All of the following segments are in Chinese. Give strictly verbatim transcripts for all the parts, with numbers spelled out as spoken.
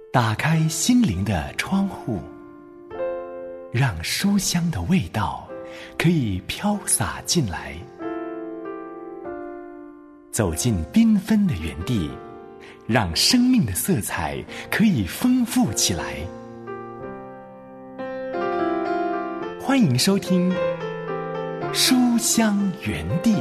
打开心灵的窗户，让书香的味道可以飘洒进来。走进缤纷的园地，让生命的色彩可以丰富起来。欢迎收听书香园地。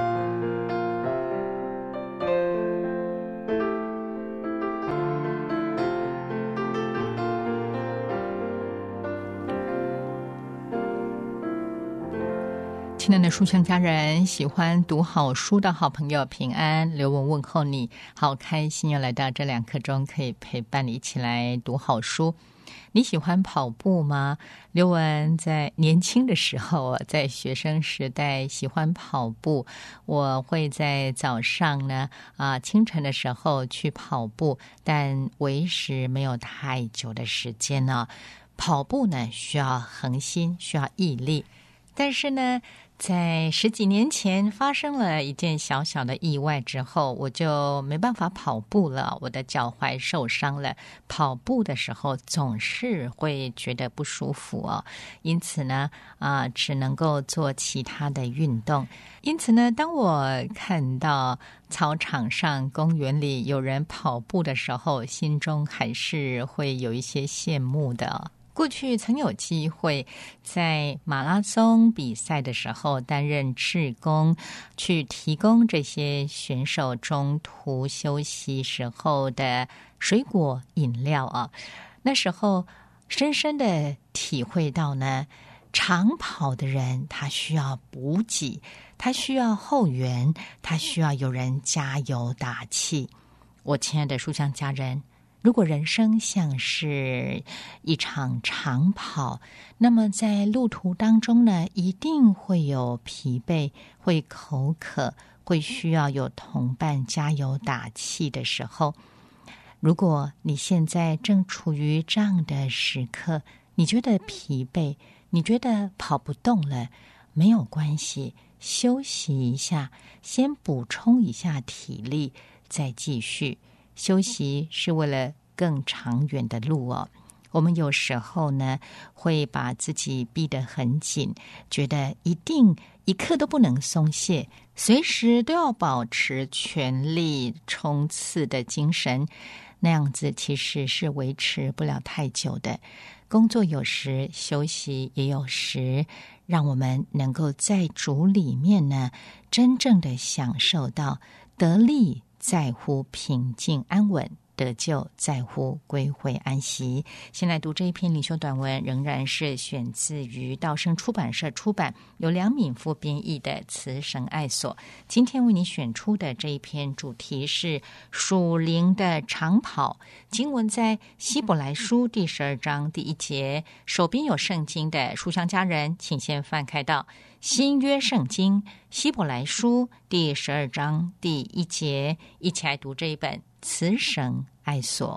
亲爱的书香家人，喜欢读好书的好朋友平安，刘文问候你，好开心又来到这两刻钟，可以陪伴你一起来读好书。你喜欢跑步吗？刘文在年轻的时候，在学生时代喜欢跑步，我会在早上呢啊清晨的时候去跑步，但为时没有太久的时间呢。跑步呢需要恒心，需要毅力，但是呢在十几年前发生了一件小小的意外之后，我就没办法跑步了，我的脚踝受伤了，跑步的时候总是会觉得不舒服哦，因此呢啊，只能够做其他的运动。因此呢，当我看到操场上、公园里有人跑步的时候，心中还是会有一些羡慕的哦。过去曾有机会在马拉松比赛的时候担任志工，去提供这些选手中途休息时候的水果饮料啊。那时候深深的体会到呢，长跑的人他需要补给，他需要后援，他需要有人加油打气。我亲爱的书香家人，如果人生像是一场长跑，那么在路途当中呢，一定会有疲惫，会口渴，会需要有同伴加油打气的时候。如果你现在正处于这样的时刻，你觉得疲惫，你觉得跑不动了，没有关系，休息一下，先补充一下体力，再继续。休息是为了更长远的路哦。我们有时候呢，会把自己逼得很紧，觉得一定一刻都不能松懈，随时都要保持全力冲刺的精神，那样子其实是维持不了太久的。工作有时，休息也有时，让我们能够在主里面呢，真正的享受到得力在乎平静安稳，得救在乎归回安息。先来读这一篇灵修短文，仍然是选自于道生出版社出版，由梁敏夫编译的《慈神爱所》。今天为你选出的这一篇主题是属灵的长跑，经文在希伯来书第十二章第一节。手边有圣经的书香家人，请先翻开到新约圣经希伯来书第十二章第一节，一起来读这一本慈神爱所。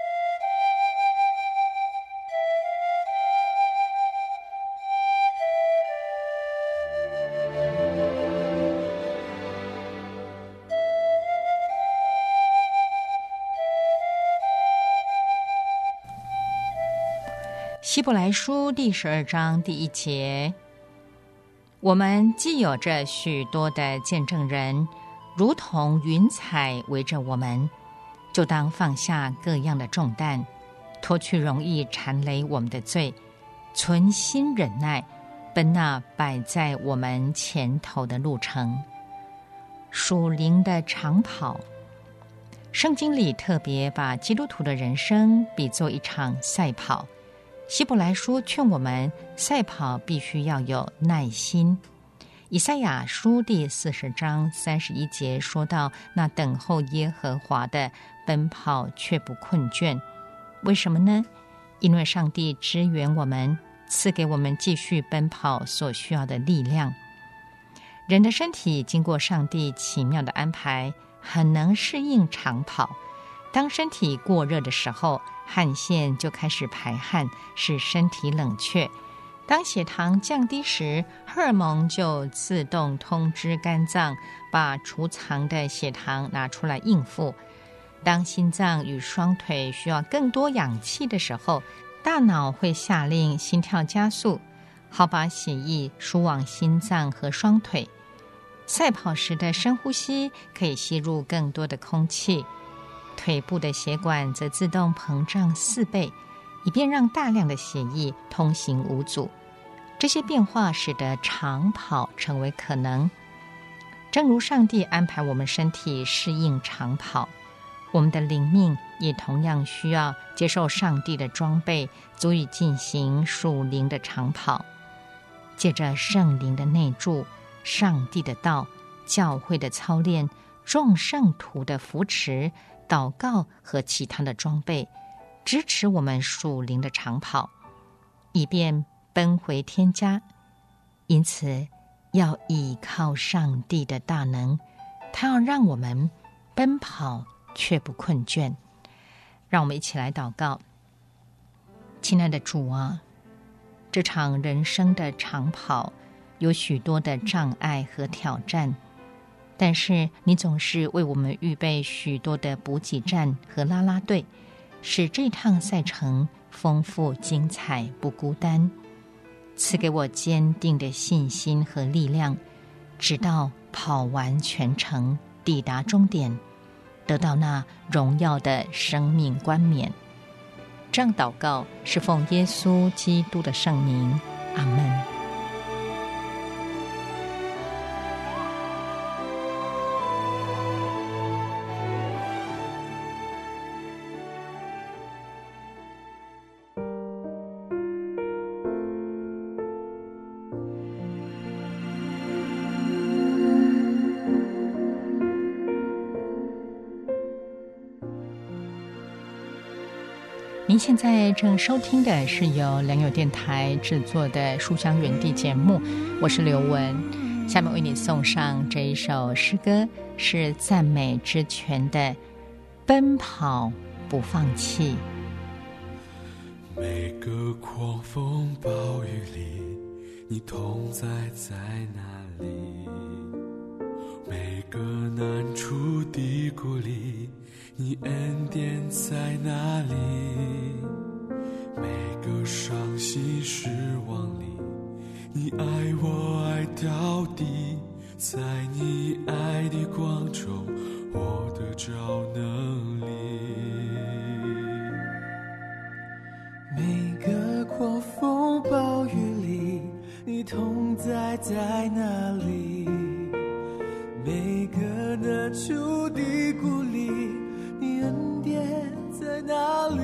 希伯来书第十二章第一节，我们既有着许多的见证人，如同云彩围着我们，就当放下各样的重担，脱去容易缠累我们的罪，存心忍耐，奔那摆在我们前头的路程。属灵的长跑，圣经里特别把基督徒的人生比作一场赛跑。希伯来书劝我们，赛跑必须要有耐心。以赛亚书第四十章三十一节说到，那等候耶和华的奔跑却不困倦。为什么呢？因为上帝支援我们，赐给我们继续奔跑所需要的力量。人的身体经过上帝奇妙的安排，很能适应长跑。当身体过热的时候，汗腺就开始排汗，使身体冷却。当血糖降低时，荷尔蒙就自动通知肝脏，把储藏的血糖拿出来应付。 当心脏与双腿需要更多氧气的时候，大脑会下令心跳加速，好把血液输往心脏和双腿。赛跑时的深呼吸可以吸入更多的空气，腿部的血管则自动膨胀四倍，以便让大量的血液通行无阻。这些变化使得长跑成为可能。正如上帝安排我们身体适应长跑，我们的灵命也同样需要接受上帝的装备，足以进行属灵的长跑。借着圣灵的内住，上帝的道，教会的操练，众圣徒的扶持，祷告和其他的装备，支持我们属灵的长跑，以便奔回天家。因此要依靠上帝的大能，他要让我们奔跑却不困倦。让我们一起来祷告。亲爱的主啊，这场人生的长跑有许多的障碍和挑战，但是你总是为我们预备许多的补给站和啦啦队，使这趟赛程丰富精彩，不孤单。赐给我坚定的信心和力量，直到跑完全程，抵达终点，得到那荣耀的生命冠冕。这样祷告是奉耶稣基督的圣名，阿们。您现在正收听的是由良友电台制作的书香园地节目，我是刘文。下面为你送上这一首诗歌，是赞美之泉的奔跑不放弃。 每个狂风暴雨里，你同在在哪里？每个难处低谷里，你恩典在哪里？每个伤心失望里，你爱我爱到底，在你爱的光中，我得着能力。 每个狂风暴雨里，你同在在哪里？每个难处低谷里，你恩典在哪里？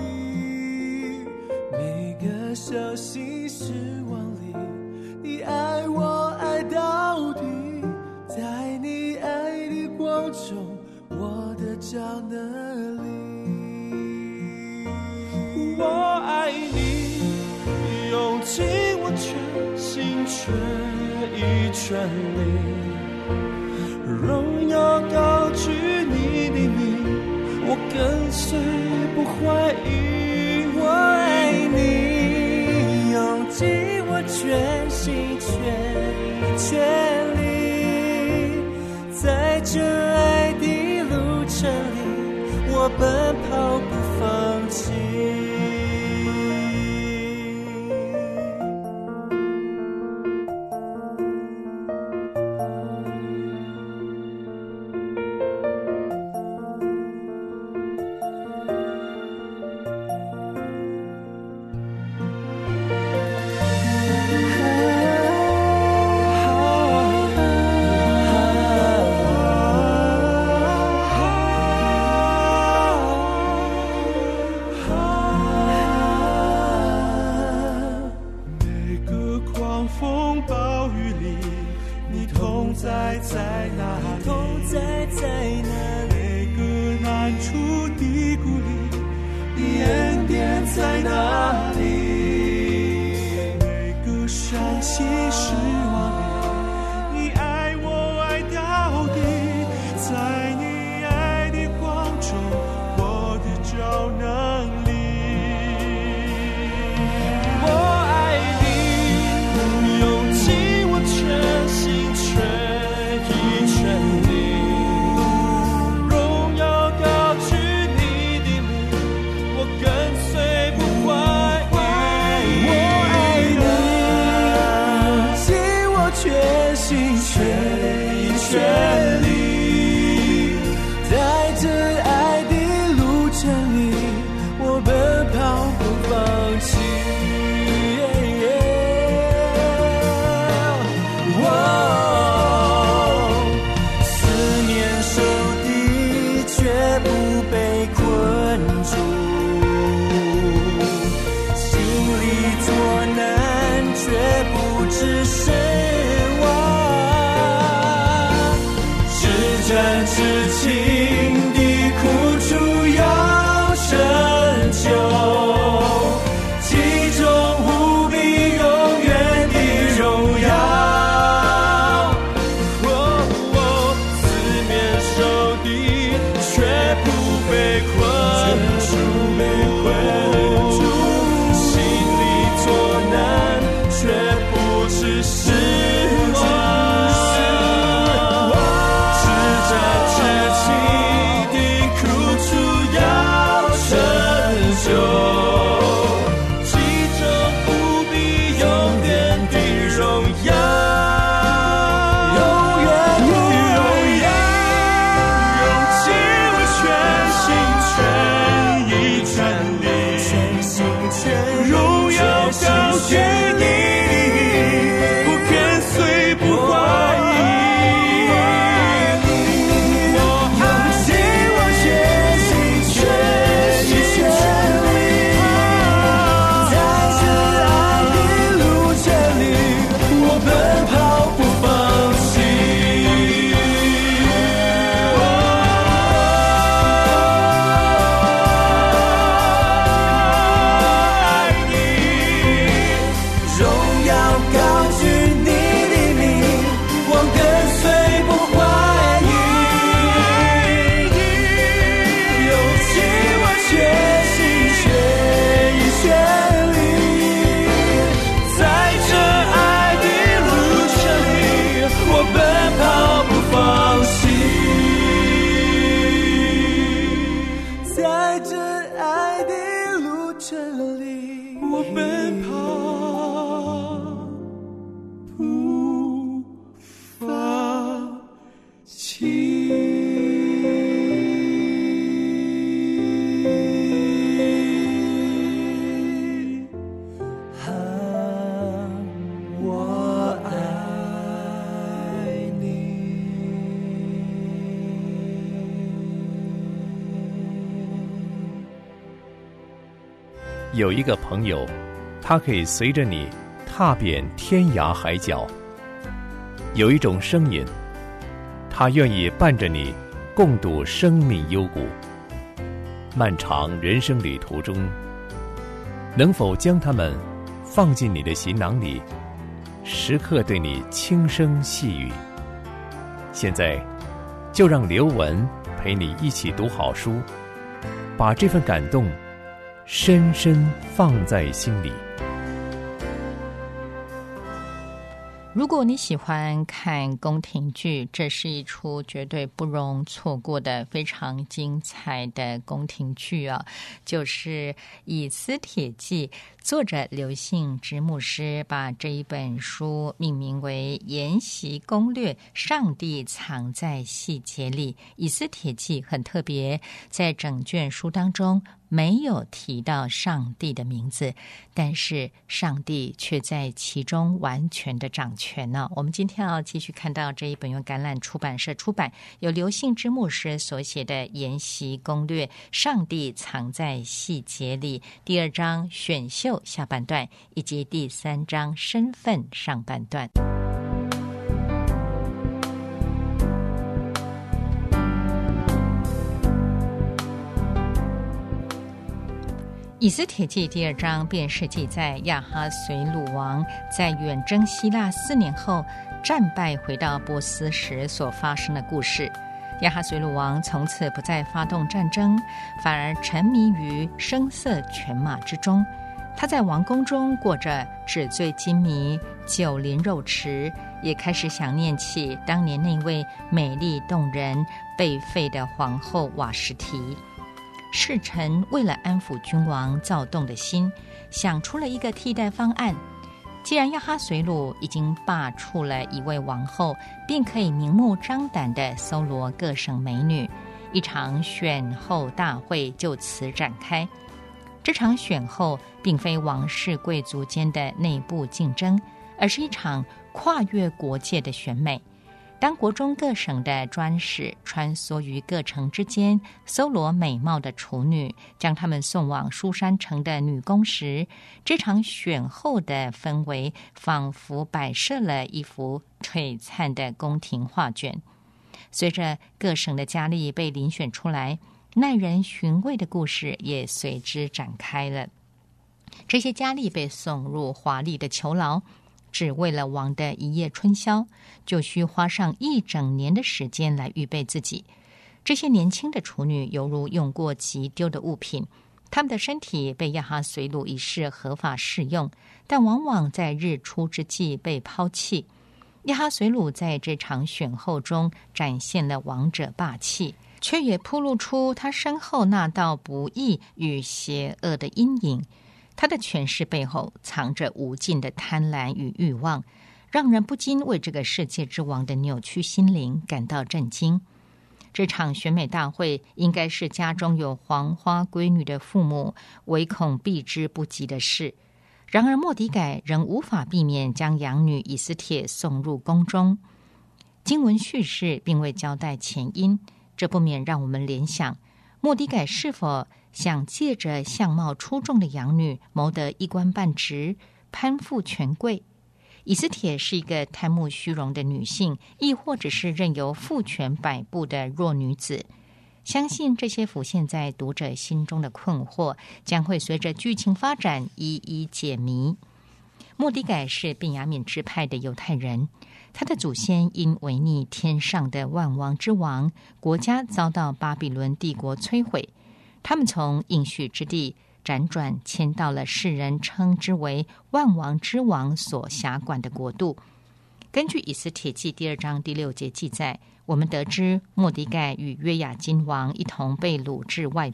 每个伤心失望里，你爱我爱到底，在你爱的光中，我得着能力。 我爱你，用尽我全心全意全力，荣耀高举你的名，我跟随不怀疑。我爱你， 用尽我全心全意全力，在这爱的路程里，我奔跑不放弃。 荣耀高举在真爱的路程里， 我奔跑不放弃。 啊，我爱你。 有一个朋友，他可以随着你踏遍天涯海角；有一种声音，他愿意伴着你共度生命幽谷。漫长人生旅途中，能否将它们放进你的行囊里，时刻对你轻声细语？现在，就让刘文陪你一起读好书，把这份感动深深放在心里。 如果你喜欢看宫廷剧，这是一出绝对不容错过的非常精彩的宫廷剧啊，就是《以斯帖记》。作者刘信之牧师把这一本书命名为《研习攻略：上帝藏在细节里》。《以斯帖记》很特别，在整卷书当中没有提到上帝的名字，但是上帝却在其中完全的掌权呢。我们今天要继续看到这一本由橄榄出版社出版，由刘信之牧师所写的《研习攻略：上帝藏在细节里》第二章选秀下半段，以及第三章身份上半段。以斯帖记第二章便是记载亚哈随鲁王在远征希腊四年后战败回到波斯时所发生的故事。亚哈随鲁王从此不再发动战争，反而沉迷于声色犬马之中。他在王宫中过着纸醉金迷、酒淋肉池，也开始想念起当年那位美丽动人、被废的皇后瓦实提。侍臣为了安抚君王躁动的心，想出了一个替代方案。既然亚哈随鲁已经罢黜了一位王后，便可以明目张胆地搜罗各省美女，一场选后大会就此展开。这场选后并非王室贵族间的内部竞争，而是一场跨越国界的选美。当国中各省的专使穿梭于各城之间，搜罗美貌的处女，将她们送往书珊城的女宫时，这场选后的氛围仿佛摆设了一幅璀璨的宫廷画卷。随着各省的佳丽被遴选出来，耐人寻味的故事也随之展开了。这些佳丽被送入华丽的囚牢，只为了王的一夜春宵，就需花上一整年的时间来预备自己。这些年轻的处女犹如用过即丢的物品，她们的身体被亚哈随鲁一事合法适用，但往往在日出之际被抛弃。亚哈随鲁在这场选后中展现了王者霸气，却也暴露出他身后那道不义与邪恶的阴影。他的权势背后藏着无尽的贪婪与欲望，让人不禁为这个世界之王的扭曲心灵感到震惊。这场选美大会应该是家中有黄花闺女的父母唯恐避之不及的事，然而末底改仍无法避免将养女以斯帖送入宫中。经文叙事并未交代前因，这不免让我们联想，末底改是否想借着相貌出众的养女谋得一官半职，攀附权贵？以斯帖是一个贪慕虚荣的女性，亦或者是任由父权摆布的弱女子？相信这些浮现在读者心中的困惑将会随着剧情发展一一解谜。末底改是便雅悯支派的犹太人，他的祖先因违逆天上的万王之王，国家遭到巴比伦帝国摧毁。他们从应许之地辗转迁到了世人称之为万王之王所辖管的国度。根据以斯帖记第二章第六节记载，我们得知末底改与约雅斤王一同被掳至外邦。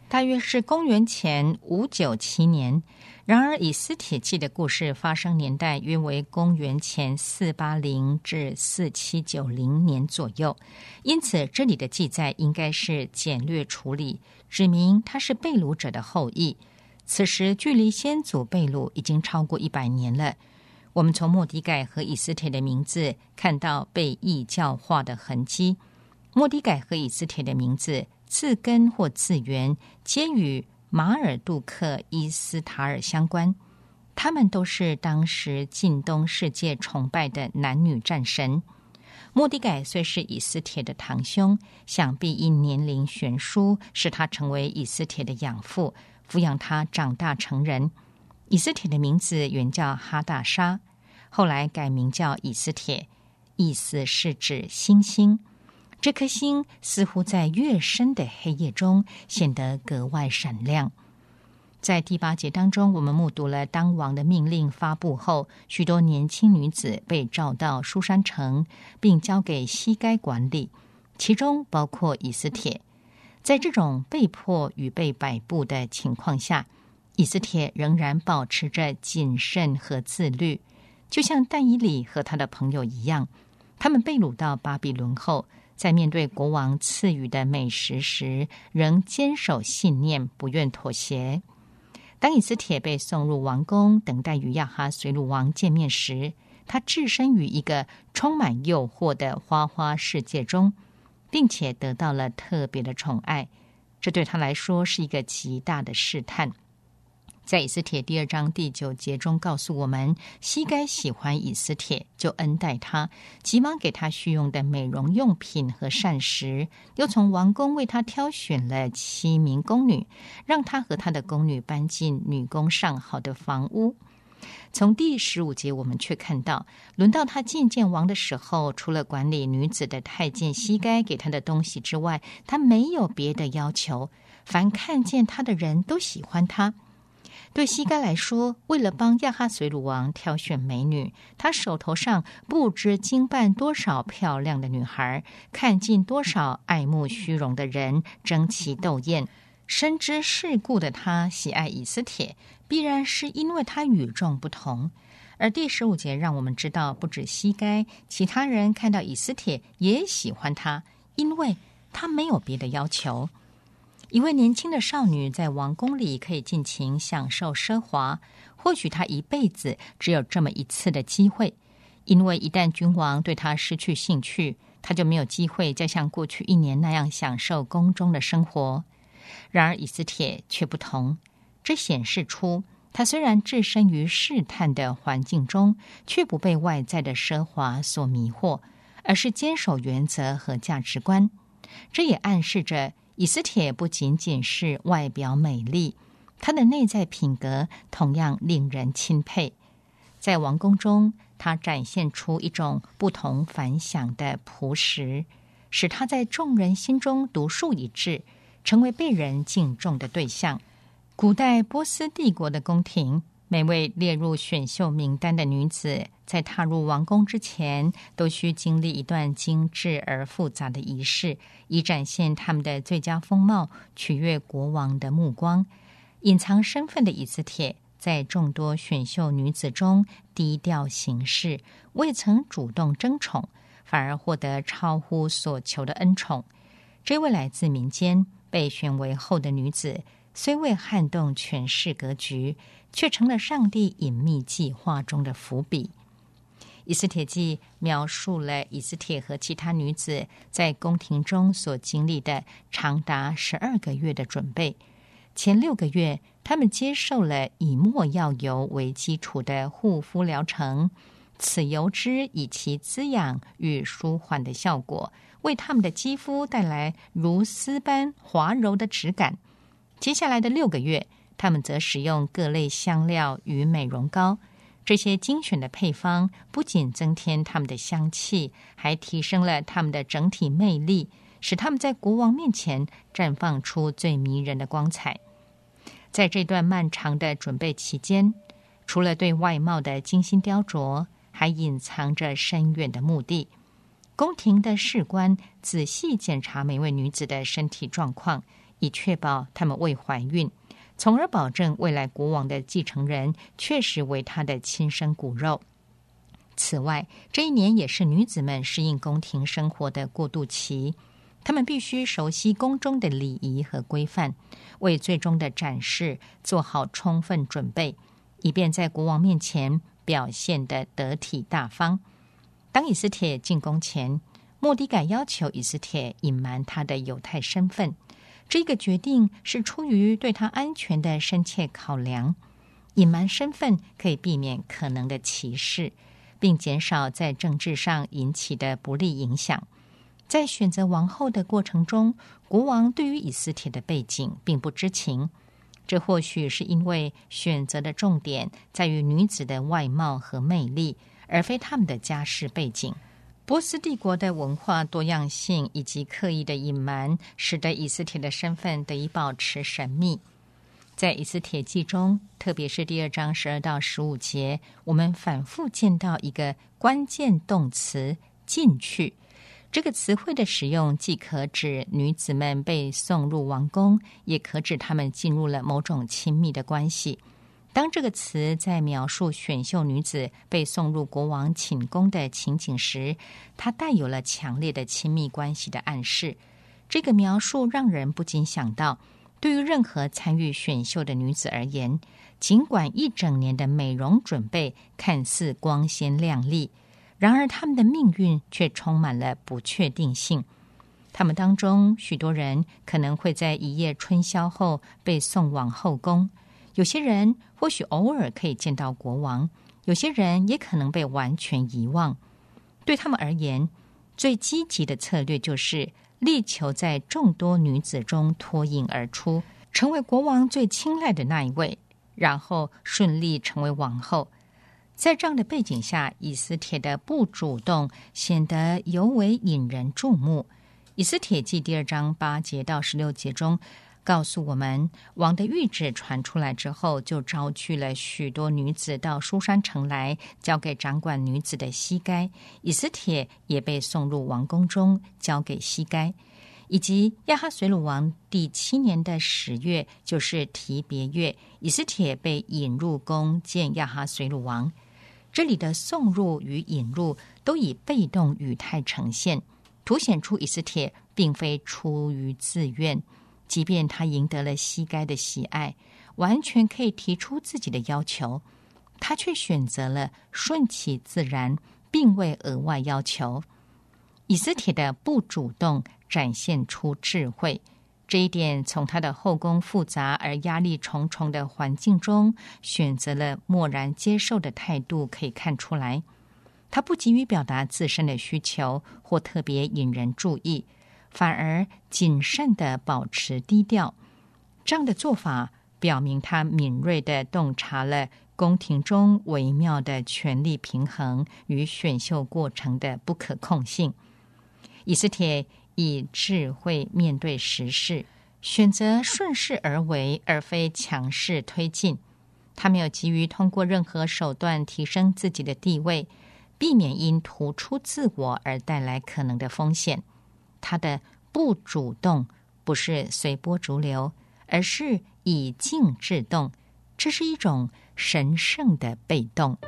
大约是公元前五九七年。然而以斯帖记的故事发生年代约为公元前四八零至四七九零年左右，因此这里的记载应该是简略处理，指明他是被掳者的后裔。此时距离先祖被掳已经超过一百年了。我们从末底改和以斯帖的名字看到被异教化的痕迹。末底改和以斯帖的名字字根或字源皆与马尔杜克伊斯塔尔相关，他们都是当时近东世界崇拜的男女战神。末底改虽是以斯帖的堂兄，想必因年龄悬殊，使他成为以斯帖的养父，抚养他长大成人。以斯帖的名字原叫哈大沙，后来改名叫以斯帖，意思是指星星。这颗星似乎在越深的黑夜中显得格外闪亮。在第八节当中，我们目睹了当王的命令发布后，许多年轻女子被召到书珊城，并交给西该管理，其中包括以斯帖。在这种被迫与被摆布的情况下，以斯帖仍然保持着谨慎和自律，就像但以理和他的朋友一样。他们被掳到巴比伦后，在面对国王赐予的美食时，仍坚守信念，不愿妥协。当以斯帖被送入王宫，等待与亚哈随鲁王见面时，他置身于一个充满诱惑的花花世界中，并且得到了特别的宠爱，这对他来说是一个极大的试探。在以斯帖第二章第九节中告诉我们，西该喜欢以斯帖，就恩待他，急忙给他需用的美容用品和膳食，又从王宫为他挑选了七名宫女，让他和他的宫女搬进女工上好的房屋。从第十五节我们却看到，轮到他觐见王的时候，除了管理女子的太监西该给他的东西之外，他没有别的要求，凡看见他的人都喜欢他。对西该来说，为了帮亚哈随鲁王挑选美女，他手头上不知经办多少漂亮的女孩，看尽多少爱慕虚荣的人争奇斗艳。深知世故的他喜爱以斯帖，必然是因为他与众不同。而第十五节让我们知道，不止西该，其他人看到以斯帖也喜欢他，因为他没有别的要求。一位年轻的少女在王宫里可以尽情享受奢华，或许她一辈子只有这么一次的机会，因为一旦君王对她失去兴趣，她就没有机会再像过去一年那样享受宫中的生活。然而以斯帖却不同，这显示出她虽然置身于试探的环境中，却不被外在的奢华所迷惑，而是坚守原则和价值观。这也暗示着以斯帖不仅仅是外表美丽，她的内在品格同样令人钦佩。在王宫中，她展现出一种不同凡响的朴实，使她在众人心中独树一帜，成为被人敬重的对象。古代波斯帝国的宫廷，每位列入选秀名单的女子在踏入王宫之前，都需经历一段精致而复杂的仪式，以展现他们的最佳风貌，取悦国王的目光。隐藏身份的以斯帖在众多选秀女子中低调行事，未曾主动争宠，反而获得超乎所求的恩宠。这位来自民间被选为后的女子，虽未撼动权势格局，却成了上帝隐秘计划中的伏笔。以斯帖记描述了以斯帖和其他女子在宫廷中所经历的长达十二个月的准备。前六个月，他们接受了以没药油为基础的护肤疗程，此油脂以其滋养与舒缓的效果，为他们的肌肤带来如丝般滑柔的质感。接下来的六个月，他们则使用各类香料与美容膏，这些精选的配方不仅增添他们的香气，还提升了他们的整体魅力，使他们在国王面前绽放出最迷人的光彩。在这段漫长的准备期间，除了对外貌的精心雕琢，还隐藏着深远的目的。宫廷的士官仔细检查每位女子的身体状况， 以确保他们未怀孕，从而保证未来国王的继承人确实为他的亲生骨肉。此外，这一年也是女子们适应宫廷生活的过渡期，她们必须熟悉宫中的礼仪和规范，为最终的展示做好充分准备，以便在国王面前表现得得体大方。当以斯帖进宫前，末底改要求以斯帖隐瞒他的犹太身份，这个决定是出于对他安全的深切考量。隐瞒身份可以避免可能的歧视，并减少在政治上引起的不利影响。在选择王后的过程中，国王对于以斯帖的背景并不知情，这或许是因为选择的重点在于女子的外貌和魅力，而非他们的家世背景。波斯帝国的文化多样性以及刻意的隐瞒，使得以斯帖的身份得以保持神秘。在以斯帖记中，特别是第二章十二到十五节，我们反复见到一个关键动词进去。这个词汇的使用既可指女子们被送入王宫，也可指她们进入了某种亲密的关系。当这个词在描述选秀女子被送入国王寝宫的情景时，它带有了强烈的亲密关系的暗示。这个描述让人不禁想到，对于任何参与选秀的女子而言，尽管一整年的美容准备看似光鲜亮丽，然而她们的命运却充满了不确定性。她们当中许多人可能会在一夜春宵后被送往后宫，有些人或许偶尔可以见到国王，有些人也可能被完全遗忘。对他们而言，最积极的策略就是力求在众多女子中脱颖而出，成为国王最青睐的那一位，然后顺利成为王后。在这样的背景下，以斯帖的不主动显得尤为引人注目。以斯帖记第二章八节到十六节中告诉我们，王的谕旨传出来之后，就招聚了许多女子到书珊城来，交给掌管女子的西该。以斯帖也被送入王宫中，交给西该。以及亚哈随鲁王第七年的十月，就是提别月，以斯帖被引入宫见亚哈随鲁王。这里的送入与引入都以被动语态呈现，凸显出以斯帖并非出于自愿，即便他赢得了西该的喜爱，完全可以提出自己的要求，他却选择了顺其自然，并未额外要求。以斯帖的不主动展现出智慧，这一点从他的后宫复杂而压力重重的环境中选择了默然接受的态度可以看出来。他不急于表达自身的需求或特别引人注意，反而谨慎地保持低调。这样的做法表明他敏锐地洞察了宫廷中微妙的权力平衡与选秀过程的不可控性。以斯帖以智慧面对时事，选择顺势而为，而非强势推进。他没有急于通过任何手段提升自己的地位，避免因突出自我而带来可能的风险。他的不主动不是随波逐流，而是以静制动，这是一种神圣的被动。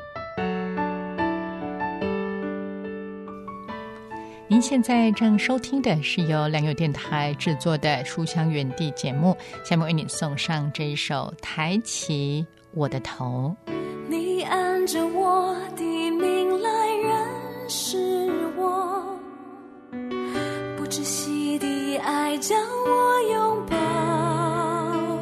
您现在正收听的是由良友电台制作的书香园地节目，下面为你送上这一首《抬起我的头》。 你按着我的命来认识我，不窒息的爱将我拥抱，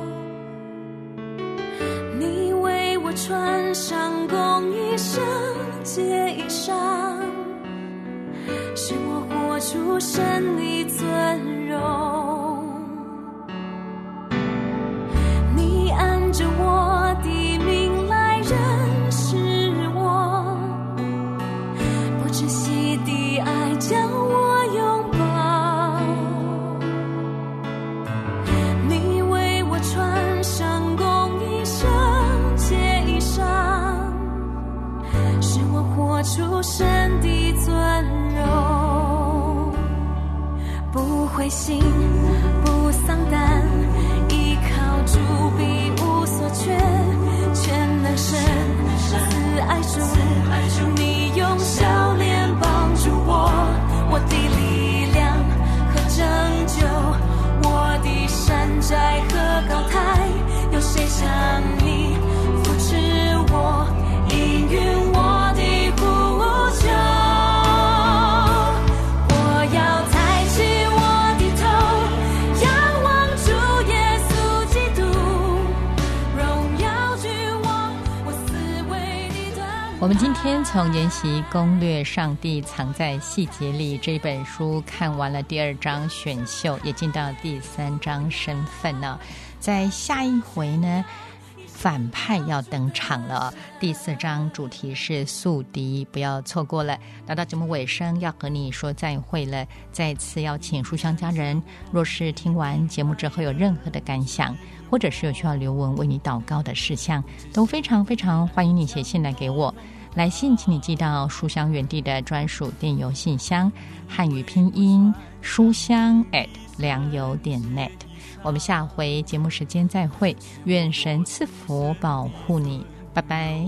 你为我穿上公义圣洁衣裳，使我活出神的尊荣。你按着我的命来认识我，不窒息的爱将我拥抱，你为我穿上公义圣洁衣裳，使我活出神的尊荣。不灰心我们今天从研习攻略上帝藏在细节里这本书看完了第二章选秀，也进到第三章身份呢。在下一回呢，反派要登场了，第四章主题是宿敌，不要错过了。来到节目尾声，要和你说再会了，再次邀请书香家人，若是听完节目之后有任何的感想，或者是有需要刘文为你祷告的事项，都非常非常欢迎你写信来给我。来信请你寄到书香园地的专属电邮信箱，汉语拼音书香 at 良友点 net。 我们下回节目时间再会，愿神赐福保护你，拜拜。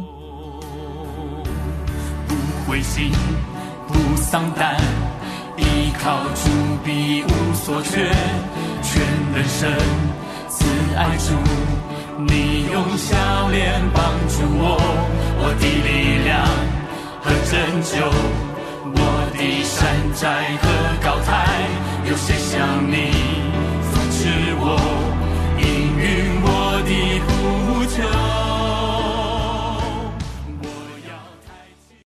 不灰心不丧胆，依靠主必无所缺，全能神慈爱主，你用笑脸帮助我，我的力量和拯救，我的山寨和